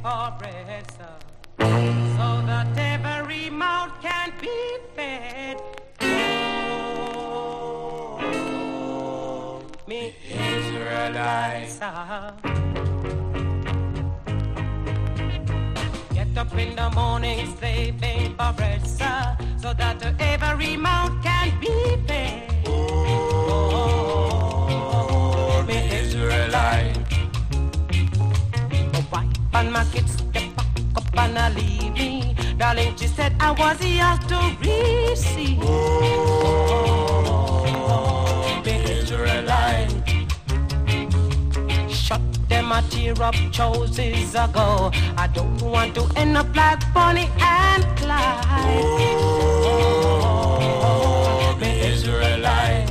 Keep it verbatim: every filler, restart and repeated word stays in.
for bread, sir, so that every mouth can be fed. Oh, me Israelites, sir. Get up in the morning, slaving for bread, sir, so that every mouth can be fed. Oh, me Israelite. My wife and my kids, they pack up and I leave me. Darling, she said I was here to receive. Oh, me Israelite. Shut them a tear up choices ago. I don't want to end up like Bonnie and Clyde. Oh, me Israelite.